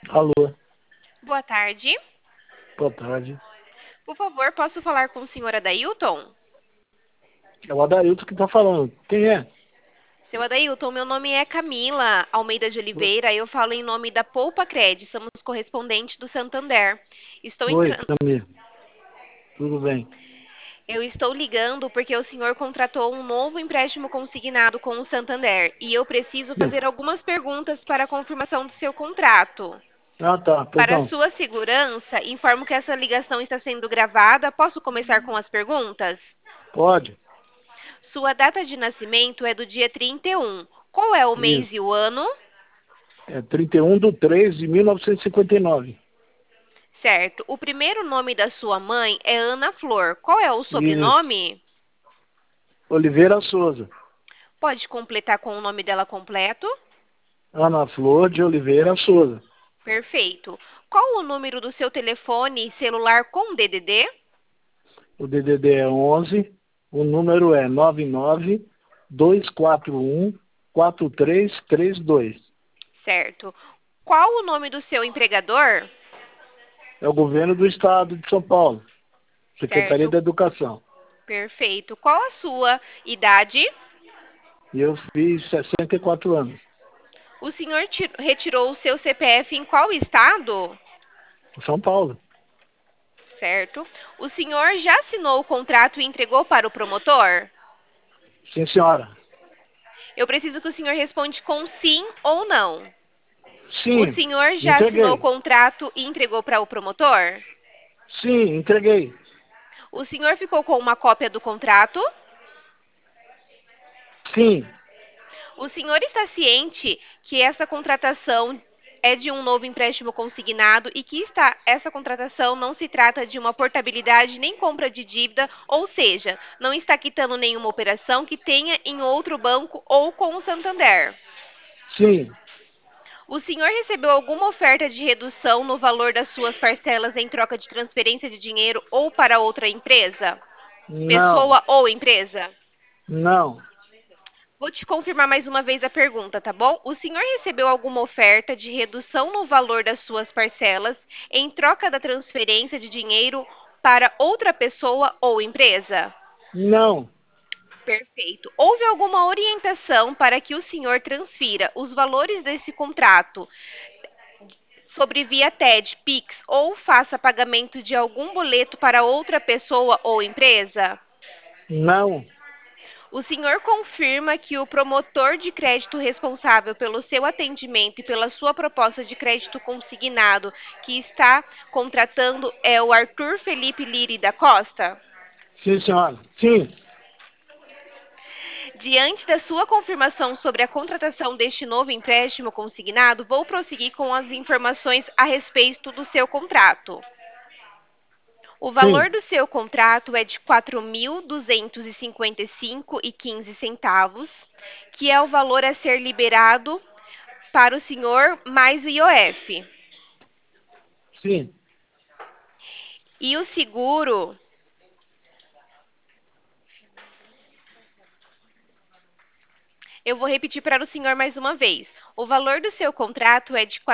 Alô, Boa tarde. boa tarde. Por favor, posso falar com o senhor Adailton? É o Adailto que está falando. Quem é? Seu Adailton, meu nome é Camila Almeida de Oliveira. Eu falo em nome da Poupa Cred. Somos correspondente do Santander. Estou Oi, entrando. Camila. Tudo bem? Eu estou ligando porque o senhor contratou um novo empréstimo consignado com o Santander e eu preciso Sim. fazer algumas perguntas para a confirmação do seu contrato. Ah, tá. Pois Para não. sua segurança, informo que essa ligação está sendo gravada. Posso começar com as perguntas? Pode? Sua data de nascimento é do dia 31. Qual é o mês Isso. e o ano? É 31/3/1959. Certo. O primeiro nome da sua mãe é Ana Flor. Qual é o Isso. sobrenome? Oliveira Souza. Pode completar com o nome dela completo? Ana Flor de Oliveira Souza. Perfeito. Qual o número do seu telefone celular com DDD? O DDD é 11. O número é 99-241-4332. Certo. Qual o nome do seu empregador? É o governo do estado de São Paulo. Secretaria Certo. da Educação. Perfeito. Qual a sua idade? E eu fiz 64 anos. O senhor retirou o seu CPF em qual estado? Em São Paulo. Certo. O senhor já assinou o contrato e entregou para o promotor? Sim, senhora. Eu preciso que o senhor responda com sim ou não. O Sim, senhor já assinou o entreguei. contrato e entregou para o promotor? Sim, entreguei. O senhor ficou com uma cópia do contrato? Sim, O senhor está ciente que essa contratação é de um novo empréstimo consignado e que essa contratação não se trata de uma portabilidade nem compra de dívida, ou seja, não está quitando nenhuma operação que tenha em outro banco ou com o Santander. sim. O senhor recebeu alguma oferta de redução no valor das suas parcelas em troca de transferência de dinheiro ou para outra empresa? Não, Pessoa ou empresa? não, Vou te confirmar mais uma vez a pergunta, tá bom? O senhor recebeu alguma oferta de redução no valor das suas parcelas em troca da transferência de dinheiro para outra pessoa ou empresa? não, Perfeito. Houve alguma orientação para que o senhor transfira os valores desse contrato sobre via TED, Pix ou faça pagamento de algum boleto para outra pessoa ou empresa? não. O senhor confirma que o promotor de crédito responsável pelo seu atendimento e pela sua proposta de crédito consignado que está contratando é o Arthur Felipe Liri da Costa? Sim, senhora. Sim, Diante da sua confirmação sobre a contratação deste novo empréstimo consignado, vou prosseguir com as informações a respeito do seu contrato. O sim, valor do seu contrato é de R$ 4.255,15, que é o valor a ser liberado para o senhor mais o IOF. sim, E o seguro, eu vou repetir para o senhor mais uma vez. O valor do seu contrato é de R$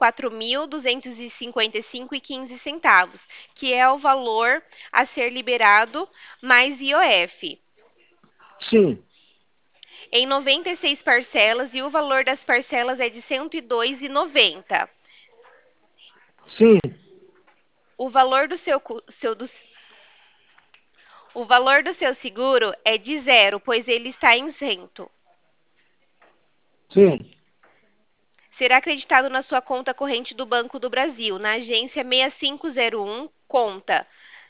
4.255,15, que é o valor a ser liberado mais IOF, sim, em 96 parcelas e o valor das parcelas é de R$ 102,90. sim, O valor do o valor do seu seguro é de zero, pois ele está isento. sim, Será acreditado na sua conta corrente do Banco do Brasil, na agência 6501, conta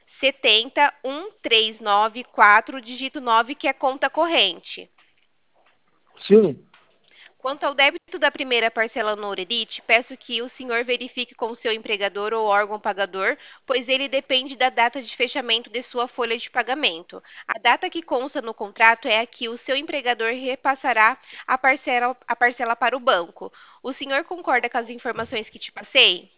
7013994, dígito 9, que é conta corrente. sim, Quanto ao débito da primeira parcela no Orerite, peço que o senhor verifique com o seu empregador ou órgão pagador, pois ele depende da data de fechamento de sua folha de pagamento. A data que consta no contrato é a que o seu empregador repassará a parcela para o banco. O senhor concorda com as informações que te passei?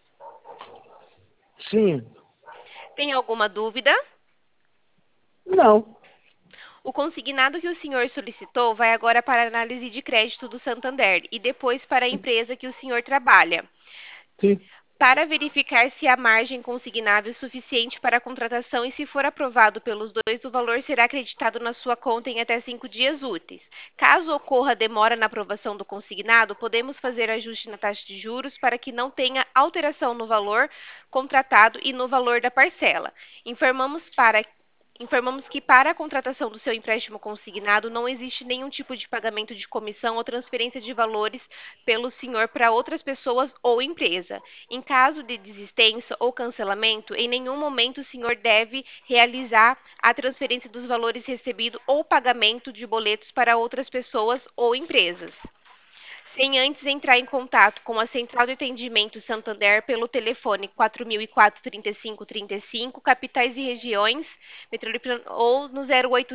sim. Tem alguma dúvida? Não. O consignado que o senhor solicitou vai agora para a análise de crédito do Santander e depois para a empresa que o senhor trabalha. Sim. Para verificar se a margem consignável é suficiente para a contratação e se for aprovado pelos dois, o valor será acreditado na sua conta em até 5 dias úteis. Caso ocorra demora na aprovação do consignado, podemos fazer ajuste na taxa de juros para que não tenha alteração no valor contratado e no valor da parcela. Informamos que para a contratação do seu empréstimo consignado não existe nenhum tipo de pagamento de comissão ou transferência de valores pelo senhor para outras pessoas ou empresa. Em caso de desistência ou cancelamento, em nenhum momento o senhor deve realizar a transferência dos valores recebidos ou pagamento de boletos para outras pessoas ou empresas, sem antes entrar em contato com a Central de Atendimento Santander pelo telefone 4004-3535, capitais e regiões, ou no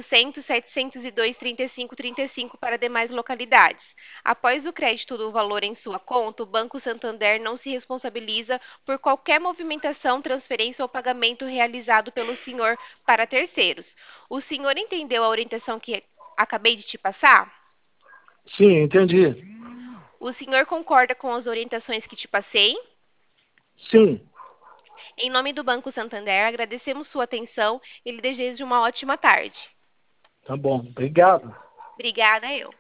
0800-702-3535 para demais localidades. Após o crédito do valor em sua conta, o Banco Santander não se responsabiliza por qualquer movimentação, transferência ou pagamento realizado pelo senhor para terceiros. O senhor entendeu a orientação que acabei de te passar? Sim, entendi. O senhor concorda com as orientações que te passei? Sim. Em nome do Banco Santander, agradecemos sua atenção e lhe desejo uma ótima tarde. Tá bom. Obrigado. Obrigada, eu.